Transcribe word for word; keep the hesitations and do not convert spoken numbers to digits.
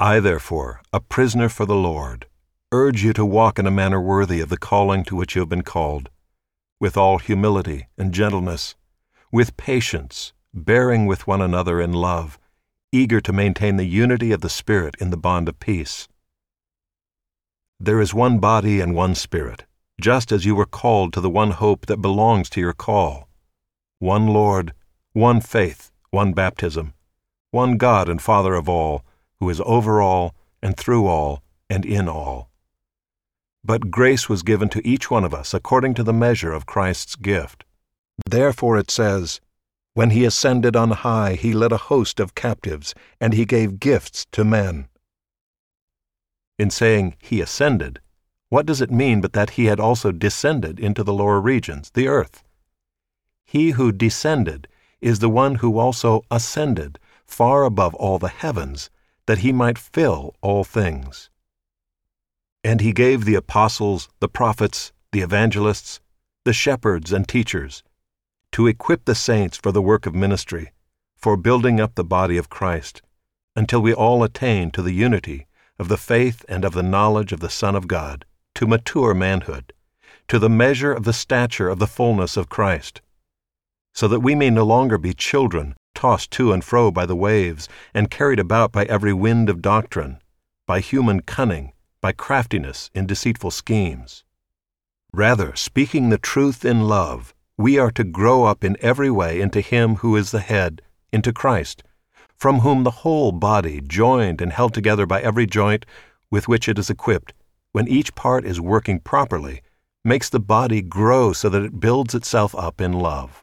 I, therefore, a prisoner for the Lord, urge you to walk in a manner worthy of the calling to which you have been called, with all humility and gentleness, with patience, bearing with one another in love, eager to maintain the unity of the Spirit in the bond of peace. There is one body and one Spirit, just as you were called to the one hope that belongs to your call. One Lord, one faith, one baptism, one God and Father of all, who is over all, and through all, and in all. But grace was given to each one of us according to the measure of Christ's gift. Therefore it says, "When he ascended on high, he led a host of captives, and he gave gifts to men." In saying he ascended, what does it mean but that he had also descended into the lower regions, the earth? He who descended is the one who also ascended far above all the heavens, that he might fill all things. And he gave the apostles, the prophets, the evangelists, the shepherds and teachers, to equip the saints for the work of ministry, for building up the body of Christ, until we all attain to the unity of the faith and of the knowledge of the Son of God, to mature manhood, to the measure of the stature of the fullness of Christ, so that we may no longer be children, tossed to and fro by the waves, and carried about by every wind of doctrine, by human cunning, by craftiness in deceitful schemes. Rather, speaking the truth in love, we are to grow up in every way into Him who is the head, into Christ, from whom the whole body, joined and held together by every joint with which it is equipped, when each part is working properly, makes the body grow so that it builds itself up in love.